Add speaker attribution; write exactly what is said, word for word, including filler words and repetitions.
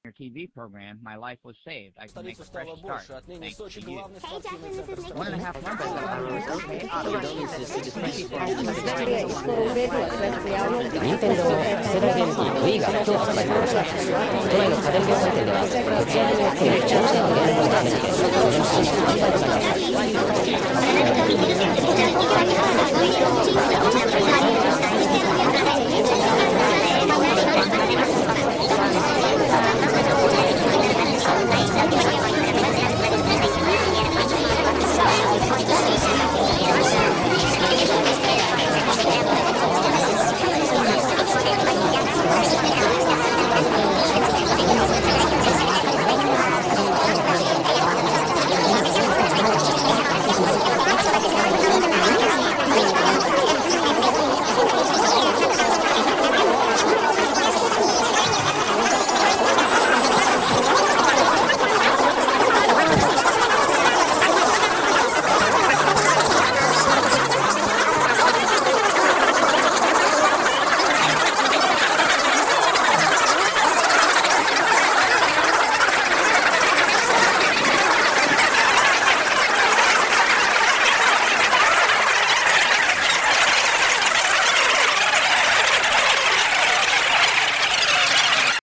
Speaker 1: your T V program, my life was saved. I can make a fresh
Speaker 2: стало
Speaker 1: start.
Speaker 2: больше. Отныне
Speaker 1: Thanks to
Speaker 2: Сочи
Speaker 1: you.
Speaker 2: главный спортивный центр
Speaker 1: One and a
Speaker 2: страны.
Speaker 1: half months ago, I was okay.
Speaker 3: 任天堂の世代ゲーム機 Wii が今日発売されました。都内の家電量販店では、徹夜組を含む大勢のゲーム機が展示、前日に販売となります。